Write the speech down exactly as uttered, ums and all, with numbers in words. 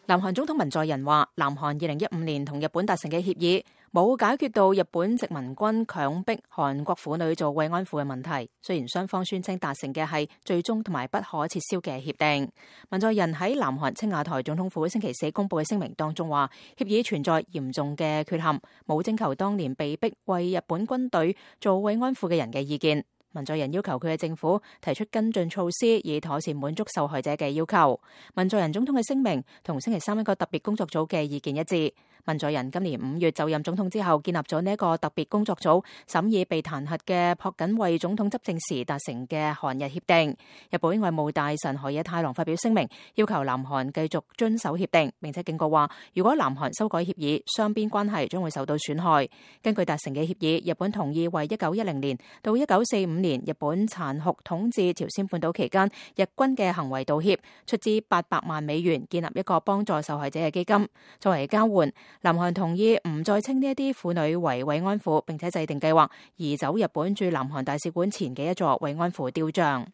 南韓總統文在寅話，南韓二零一五年同日本達成嘅協議冇解決到日本殖民軍強迫韓國婦女做慰安婦嘅問題。雖然雙方宣稱達成嘅係最終同埋不可撤銷嘅協定。文在寅喺南韓青瓦台總統府星期四公布嘅聲明當中話，協議存在嚴重嘅缺陷，冇徵求當年被逼為日本軍隊做慰安婦嘅人嘅意見。文在寅要求佢嘅政府提出跟進措施，以妥善滿足受害者嘅要求。文在寅總統嘅聲明同星期三一個特別工作組嘅意見一致。文在寅今年五月就任總統之後，建立咗呢一個特別工作組，審議被彈劾嘅朴槿惠總統執政時達成嘅韓日協定。日本外務大臣河野太郎發表聲明，要求南韓繼續遵守協定，並且警告話，如果南韓修改協議，雙邊關係將會受到損害。根據達成嘅協議，日本同意為一九一零年到一九四五年日本殘酷統治朝鮮半島期間日軍嘅行為道歉，出資八百萬美元建立一個幫助受害者嘅基金。作為交換，南韓同意唔再稱呢一啲婦女為慰安婦，並且制定計劃移走日本駐南韓大使館前嘅一座慰安婦雕像。